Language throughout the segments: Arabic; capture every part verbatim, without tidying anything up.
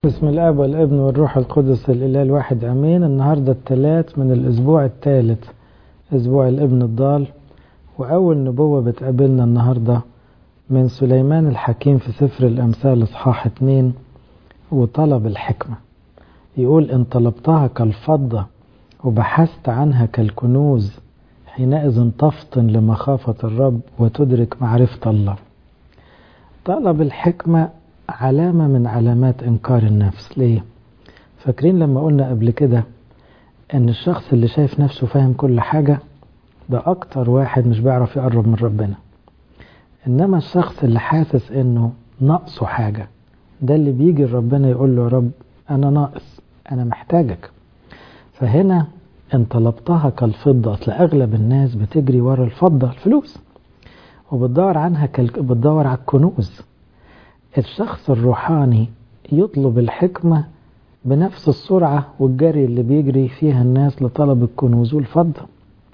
بسم الاب والابن والروح القدس الاله الواحد امين. النهارده الثلاث من الاسبوع الثالث، اسبوع الابن الضال، واول نبوه بتقابلنا النهارده من سليمان الحكيم في سفر الامثال اصحاح اتنين. وطلب الحكمه، يقول ان طلبتها كالفضه وبحثت عنها كالكنوز حينئذ تفطن لمخافه الرب وتدرك معرفه الله. طلب الحكمه علامة من علامات إنكار النفس. ليه؟ فاكرين لما قلنا قبل كده إن الشخص اللي شايف نفسه فاهم كل حاجة ده أكتر واحد مش بيعرف يقرب من ربنا. إنما الشخص اللي حاسس إنه ناقصه حاجة ده اللي بيجي ربنا يقول له يا رب أنا ناقص، أنا محتاجك. فهنا إن طلبتها كالفضة، أصل أغلب الناس بتجري ورا الفضة الفلوس وبتدور عنها كال... بتدور على الكنوز. الشخص الروحاني يطلب الحكمة بنفس السرعة والجري اللي بيجري فيها الناس لطلب الكنوز والفضة.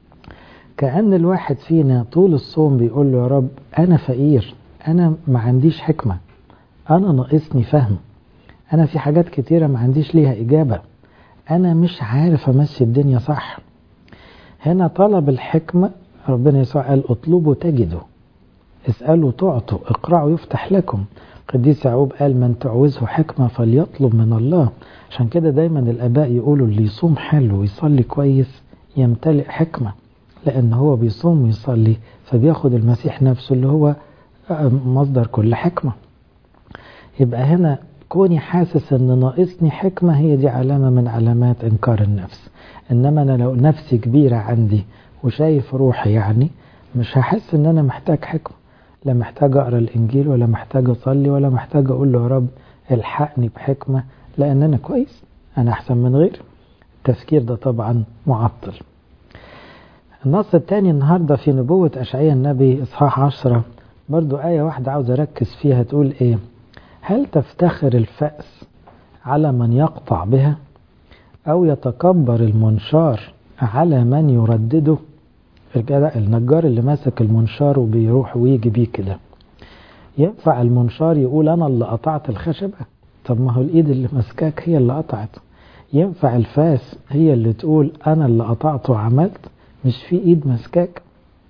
كأن الواحد فينا طول الصوم بيقول له يا رب أنا فقير، أنا ما عنديش حكمة، أنا ناقصني فهم، أنا في حاجات كتيرة ما عنديش ليها إجابة، أنا مش عارف أمشي الدنيا صح. هنا طلب الحكمة، ربنا يسوع قال اطلبوا تجدوا، اسألوا تعطوا، اقرعوا يفتح لكم. قديس يعقوب قال من تعوزه حكمة فليطلب من الله. عشان كده دايما الآباء يقولوا اللي يصوم حلو ويصلي كويس يمتلئ حكمة، لأن هو بيصوم ويصلي فبياخد المسيح نفسه اللي هو مصدر كل حكمة. يبقى هنا كوني حاسس ان ناقصني حكمة هي دي علامة من علامات إنكار النفس. إنما أنا لو نفسي كبيرة عندي وشايف روحي يعني مش هحس ان أنا محتاج حكمة، لا محتاج أقرأ الإنجيل ولا محتاج أصلي ولا محتاج أقول له يا رب الحقني بحكمة، لأن أنا كويس، أنا أحسن من غيري. التفكير ده طبعا معطل. النص الثاني النهاردة في نبوة أشعياء النبي إصحاح عشرة، برضو آية واحدة عاوز أركز فيها، تقول إيه؟ هل تفتخر الفأس على من يقطع بها أو يتكبر المنشار على من يردده؟ النجار اللي ماسك المنشار وبيروح ويجي بيه كده، ينفع المنشار يقول أنا اللي قطعت الخشبة؟ طب ما هو الإيد اللي ماسكاك هي اللي قطعت. ينفع الفاس هي اللي تقول أنا اللي قطعت وعملت؟ مش في إيد ماسكاك.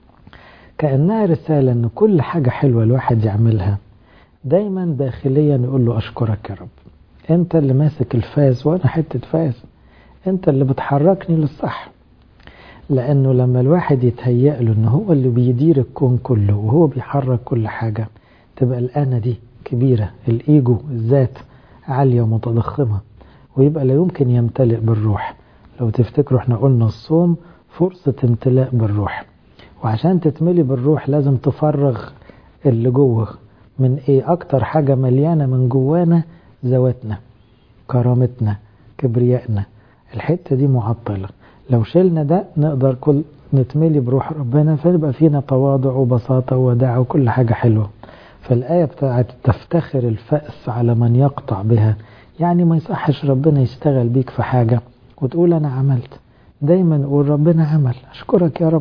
كأنها رسالة أن كل حاجة حلوة الواحد يعملها دايما داخليا يقول له أشكرك يا رب، أنت اللي ماسك الفاس وأنا حتة فاس، أنت اللي بتحركني للصح. لأنه لما الواحد يتهيأ له أنه هو اللي بيدير الكون كله وهو بيحرك كل حاجة تبقى الأنا دي كبيرة، الإيجو الذات عالية ومتضخمة، ويبقى لا يمكن يمتلئ بالروح. لو تفتكروا احنا قلنا الصوم فرصة امتلاء بالروح، وعشان تتملي بالروح لازم تفرغ اللي جوه. من ايه؟ اكتر حاجة مليانة من جوانا ذواتنا، كرامتنا، كبريائنا. الحتة دي معطلة، لو شلنا ده نقدر كل نتملي بروح ربنا فيبقى فينا تواضع وبساطة ووداع وكل حاجة حلوة. فالآية بتاعت تفتخر الفأس على من يقطع بها، يعني ما يصحش ربنا يشتغل بيك في حاجة وتقول أنا عملت. دايما قول ربنا عمل، أشكرك يا رب.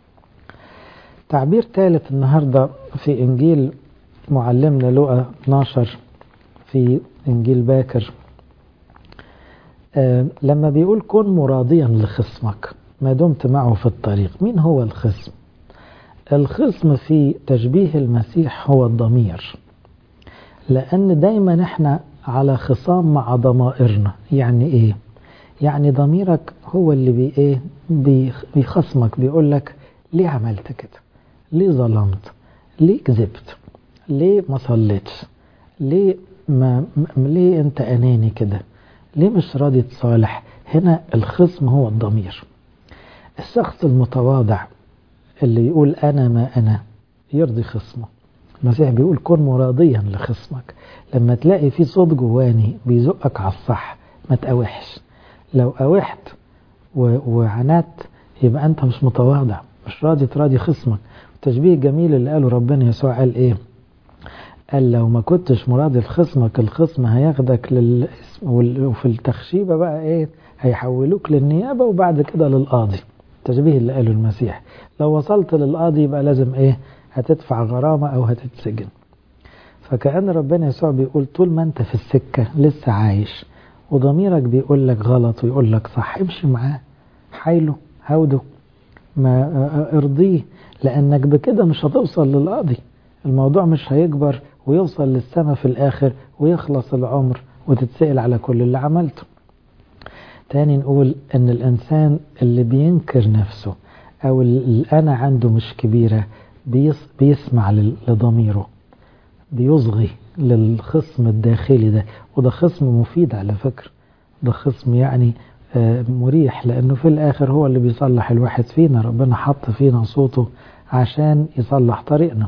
تعبير ثالث النهاردة في إنجيل معلمنا لوقا اثناشر في إنجيل باكر، آه لما بيقول كن مراضيا لخصمك ما دمت معه في الطريق. مين هو الخصم؟ الخصم في تشبيه المسيح هو الضمير، لأن دايما احنا على خصام مع ضمائرنا. يعني ايه؟ يعني ضميرك هو اللي بي ايه بيخصمك، بيقول لك ليه عملت كده، ليه ظلمت، ليه كذبت، ليه ما صليتش، ليه ما ليه انت اناني كده، ليه مش راضي تصالح. هنا الخصم هو الضمير. الشخص المتواضع اللي يقول أنا ما أنا يرضي خصمه. المسيح بيقول كن مراضيا لخصمك. لما تلاقي في صوت جواني بيزقك على الصح ما تقاوحش. لو قاوحت وعنات يبقى أنت مش متواضع، مش راضي تراضي خصمك. التشبيه الجميل اللي قاله ربنا يسوع قال إيه؟ قال لو ما كنتش مراضي لخصمك الخصم هياخدك للاسم، وفي التخشيبة بقى إيه؟ هيحولوك للنيابة وبعد كده للقاضي. التشبيه اللي قاله المسيح لو وصلت للقاضي يبقى لازم ايه؟ هتدفع غرامة او هتتسجن. فكأن ربنا يسوع بيقول طول ما انت في السكة لسه عايش وضميرك بيقول لك غلط ويقول لك صح، امشي معاه، حايله هوده، ما ارضيه، لانك بكده مش هتوصل للقاضي. الموضوع مش هيكبر ويوصل للسماء في الاخر ويخلص العمر وتتسأل على كل اللي عملته. تاني نقول ان الانسان اللي بينكر نفسه او الانا عنده مش كبيرة بيسمع لضميره، بيصغي للخصم الداخلي ده، وده خصم مفيد على فكرة، ده خصم يعني مريح، لأنه في الآخر هو اللي بيصلح الواحد فينا. ربنا حط فينا صوته عشان يصلح طريقنا.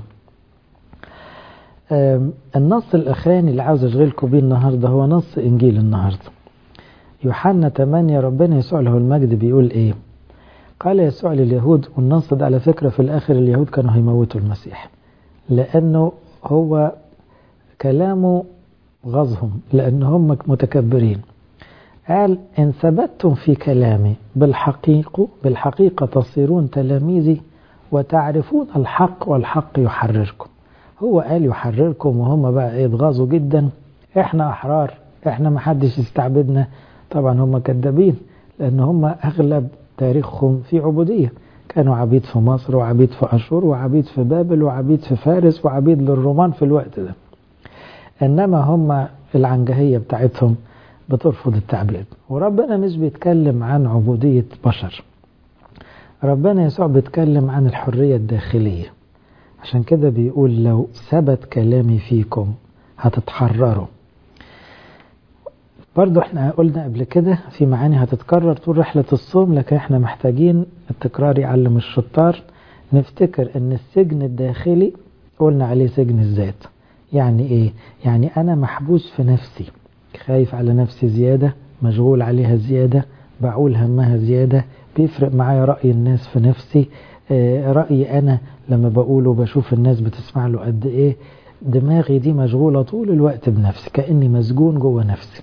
النص الأخراني اللي عاوز أشغلكم بيه النهاردة هو نص إنجيل النهاردة، يوحنا ثمانية. ربنا يسوع له المجد بيقول إيه؟ قال يسوع لليهود، والنص ده على فكرة في الآخر اليهود كانوا هيموتوا المسيح، لأنه هو كلامه غزهم، لأن هم متكبرين. قال إن ثبتتم في كلامي بالحقيقة بالحقيقة تصيرون تلاميذي وتعرفون الحق والحق يحرركم. هو قال يحرركم وهم بقى يتغاظوا جدا، احنا أحرار، احنا محدش يستعبدنا. طبعا هم كذابين، لأن هم أغلب تاريخهم في عبودية، كانوا عبيد في مصر وعبيد في أشور وعبيد في بابل وعبيد في فارس وعبيد للرومان في الوقت ده. إنما هم العنجهية بتاعتهم بترفض التعبيد. وربنا مش بيتكلم عن عبودية بشر، ربنا يسوع بيتكلم عن الحرية الداخلية. عشان كده بيقول لو ثبت كلامي فيكم هتتحرروا. برضو احنا قلنا قبل كده في معاني هتتكرر طول رحلة الصوم، لكن احنا محتاجين التكرار يعلم الشطار. نفتكر ان السجن الداخلي قلنا عليه سجن الذات. يعني ايه؟ يعني انا محبوس في نفسي، خايف على نفسي زيادة، مشغول عليها زيادة، بعول همها زيادة، بيفرق معايا رأي الناس في نفسي، اه رأيي أنا لما بقوله بشوف الناس بتسمع له قد إيه، دماغي دي مشغولة طول الوقت بنفسي، كأني مسجون جوه نفسي.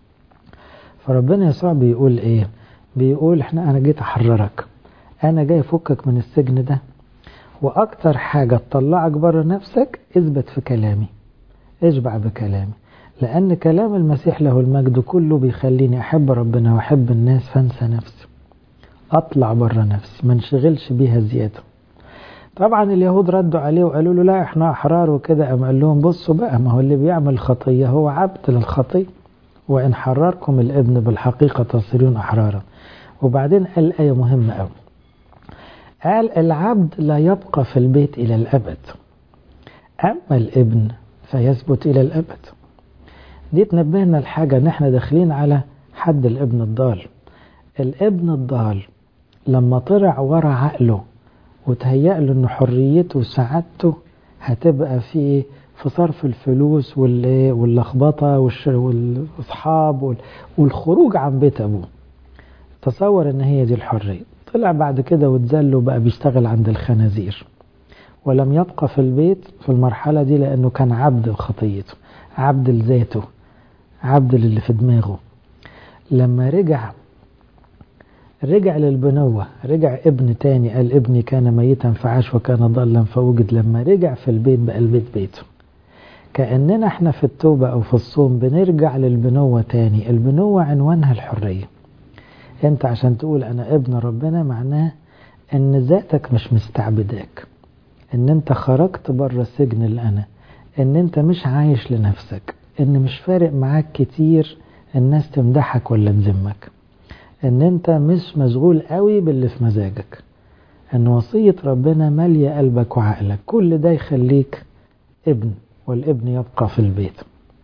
فربنا يسوع بيقول إيه؟ بيقول إحنا أنا جيت أحررك، أنا جاي أفكك من السجن ده، وأكتر حاجة تطلعك بره نفسك اثبت في كلامي، اشبع بكلامي، لأن كلام المسيح له المجد كله بيخليني أحب ربنا وأحب الناس، فانسى نفسي، أطلع بره نفسي، ما انشغلش بيها زيادة. طبعا اليهود ردوا عليه وقالوا له لا احنا أحرار وكده. أم قال لهم بصوا بقى، ما هو اللي بيعمل خطية هو عبد للخطية، وإن حرركم الابن بالحقيقة تصيرون أحرارا. وبعدين قال آية مهمة أوي، قال العبد لا يبقى في البيت إلى الأبد، أما الابن فيثبت إلى الأبد. دي تنبهنا الحاجة ان احنا داخلين على حد الابن الضال. الابن الضال لما طلع ورا عقله وتهيأ له ان حريته وسعادته هتبقى في في صرف الفلوس واللخبطة والاصحاب والخروج عن بيت ابوه، تصور ان هي دي الحرية. طلع بعد كده واتذل وبقى بيشتغل عند الخنازير، ولم يبقى في البيت في المرحلة دي، لانه كان عبد لخطيته، عبد لذاته، عبد للي في دماغه. لما رجع رجع للبنوة، رجع ابن تاني، قال ابني كان ميتا فعاش وكان ضالا فوجد. لما رجع في البيت بقى البيت بيته. كأننا احنا في التوبة او في الصوم بنرجع للبنوة تاني. البنوة عنوانها الحرية. انت عشان تقول انا ابن ربنا معناه ان ذاتك مش مستعبداك، ان انت خرجت بره سجن الانا، ان انت مش عايش لنفسك، ان مش فارق معاك كتير الناس تمدحك ولا تذمك، ان انت مش مشغول قوي باللي في مزاجك، ان وصية ربنا مالية قلبك وعقلك. كل ده يخليك ابن، والابن يبقى في البيت.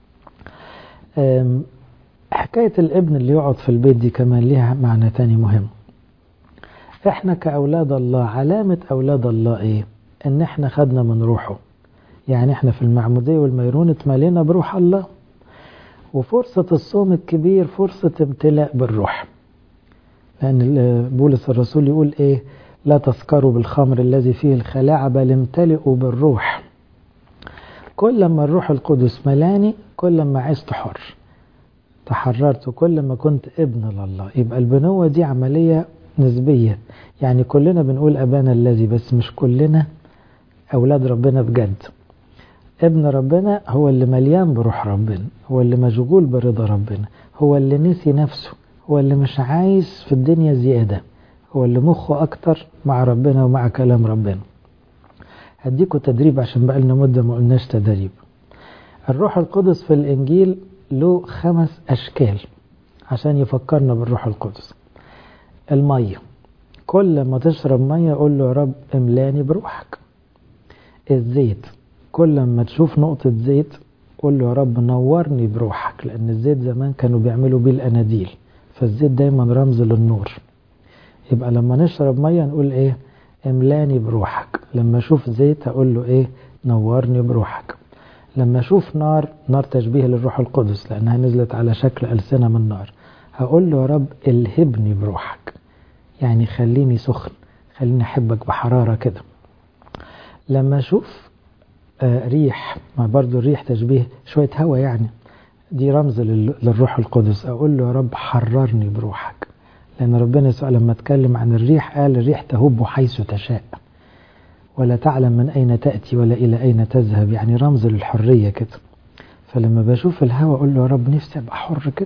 حكاية الابن اللي يقعد في البيت دي كمان ليها معنى تاني مهم. احنا كأولاد الله، علامة أولاد الله ايه؟ ان احنا خدنا من روحه. يعني احنا في المعمودية والميرون اتملينا بروح الله، وفرصة الصوم الكبير فرصة امتلاء بالروح. لأن بولس الرسول يقول ايه؟ لا تسكروا بالخمر الذي فيه الخلاعة بل امتلئوا بالروح. كل ما الروح القدس ملاني كل ما عشت حر، تحررت، كل ما كنت ابن لله. يبقى البنوة دي عملية نسبية، يعني كلنا بنقول أبانا الذي، بس مش كلنا أولاد ربنا بجد. ابن ربنا هو اللي مليان بروح ربنا، هو اللي مشغول برضا ربنا، هو اللي نسي نفسه، هو اللي مش عايز في الدنيا زيادة، هو اللي مخه أكتر مع ربنا ومع كلام ربنا. هديكوا تدريب عشان بقالنا مدة ما قلناش تدريب. الروح القدس في الإنجيل له خمس أشكال عشان يفكرنا بالروح القدس. المية، كل ما تشرب مية قول له يا رب املاني بروحك. الزيت، كل ما تشوف نقطة زيت قول له يا رب نورني بروحك، لأن الزيت زمان كانوا بيعملوا بيه الأناديل، فالزيت دايما رمز للنور. يبقى لما نشرب مية نقول ايه؟ املاني بروحك. لما اشوف زيت اقول له ايه؟ نورني بروحك. لما اشوف نار، نار تشبيه للروح القدس لانها نزلت على شكل ألسنة من نار، هقول له يا رب الهبني بروحك، يعني خليني سخن، خليني احبك بحرارة كده. لما اشوف آه ريح، ما برضو الريح تشبيه شوية هوا يعني، دي رمز للروح القدس، اقول له يا رب حررني بروحك، لأن ربنا يسوع لما اتكلم عن الريح قال الريح تهب حيث تشاء ولا تعلم من أين تأتي ولا إلى أين تذهب، يعني رمز للحرية كده. فلما بشوف الهواء أقول له يا رب نفسي أبقى حر كده.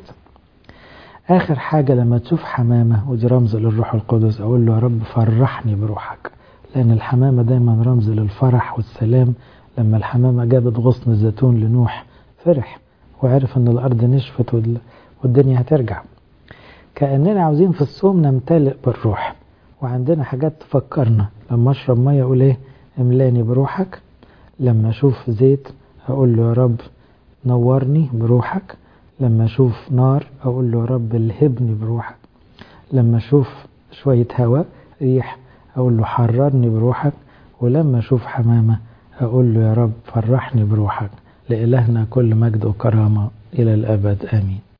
آخر حاجة لما تشوف حمامة، ودي رمز للروح القدس، أقول له يا رب فرحني بروحك، لأن الحمامة دايما رمز للفرح والسلام. لما الحمامة جابت غصن الزيتون لنوح فرح وعرف أن الأرض نشفت والدنيا هترجع. كأننا عاوزين في الصوم نمتلئ بالروح، وعندنا حاجات تفكرنا. لما اشرب مية اقول ايه؟ املاني بروحك. لما اشوف زيت اقول له يا رب نورني بروحك. لما اشوف نار اقول له يا رب الهبني بروحك. لما اشوف شوية هواء ريح اقول له حررني بروحك. ولما اشوف حمامة اقول له يا رب فرحني بروحك. لإلهنا كل مجد وكرامة إلى الأبد آمين.